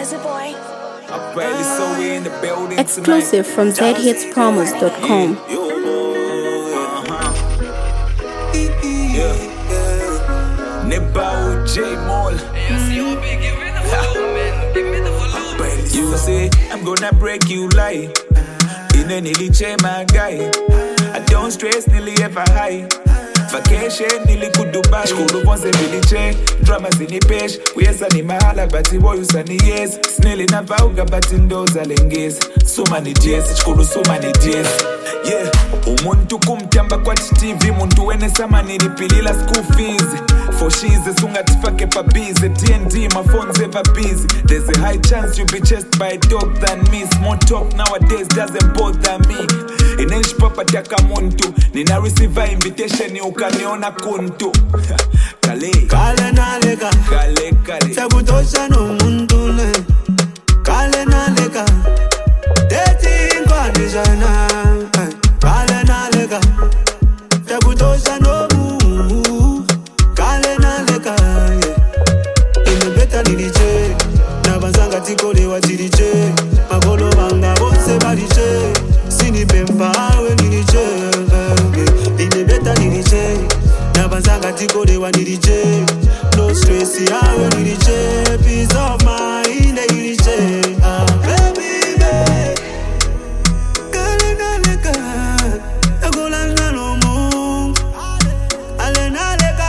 Jazzy boy. Exclusive from zhitspromos.com. You say I'm gonna break you like in a nearly chain, my guy. I don't stress, nearly ever high. Vacation, nearly good Dubai. Shkulu bonse village, dramas in the page. We are sunny mahala, but the boy sunny yes. Snelly na vauga, but in those alenges. So many days, shkulu so many days. Yeah, umuntu kumtamba kwa TV, muntu wene sama nilipilila school fees. For she's a sunga tifake pa busy. TNT, my phone's ever busy. There's a high chance you'll be chased by a dog than me. Small talk nowadays doesn't bother me. Inenshi papa taka muntu. Nina receive invitation ukaniona kuntu. Kale nalega Kale Sakutosha no muntu ne Kale nalega Dating kwa nijana Kale nalega Sakutosha no muntu Kale nalega Inebeta nilije Nabanzanga tikole wa tirije Magolo banga bose barije Sini pempa we nilije Inebeta nilije Nabanzanga tikole wa nilije No stress yawe nilije Peace of mind nilije Baby babe Kale naleka Agolanga no mu Ale naleka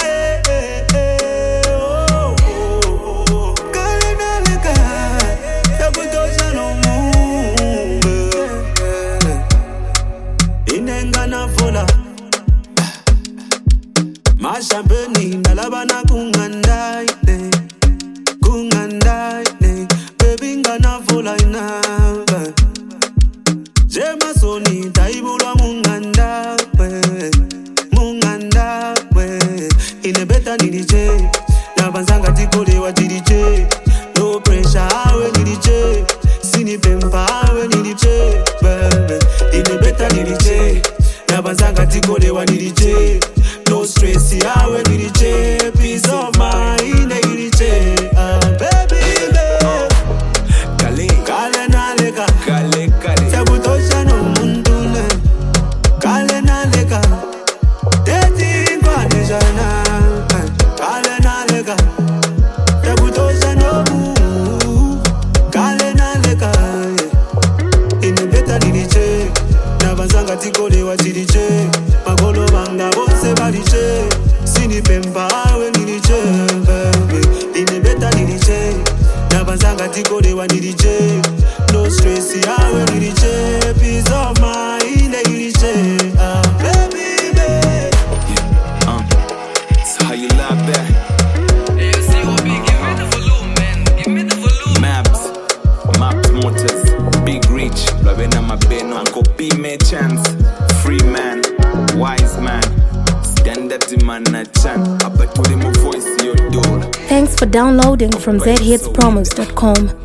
Kale naleka Sakutosha no mu Inenga na fola Mashambeni nalabana kungandai Baby ngana fola ina Jema soni taibula munganda Inebeta nilije Nabanzanga tikole wa dirije No pressure awe nilije Sini pempa awe nilije Inebeta nilije Nabanzanga tikole wa nilije No stress yawe nilije Peace of mind nilije Baby Kale nalega Sakutosha no muntu ne Kale nalega Dating kwa nijana Kale nalega Sakutosha no muntu Kale nalega Inebeta nilije Nabanzanga tikole wa tirije Magolo banga bose barije Sini pempa we nilije Inebeta nilije Nabanzanga tikole wa nilije No stress yawe nilije Peace of mind nilije Baby babe So how you love that? Maps Motors, Big Rich, Lavena Mabeno, Uncle P. May Chance, Free Man, Wise Man, Standard Man Chan, Abatuli my voice, your door. Thanks for downloading from zhitspromos.com.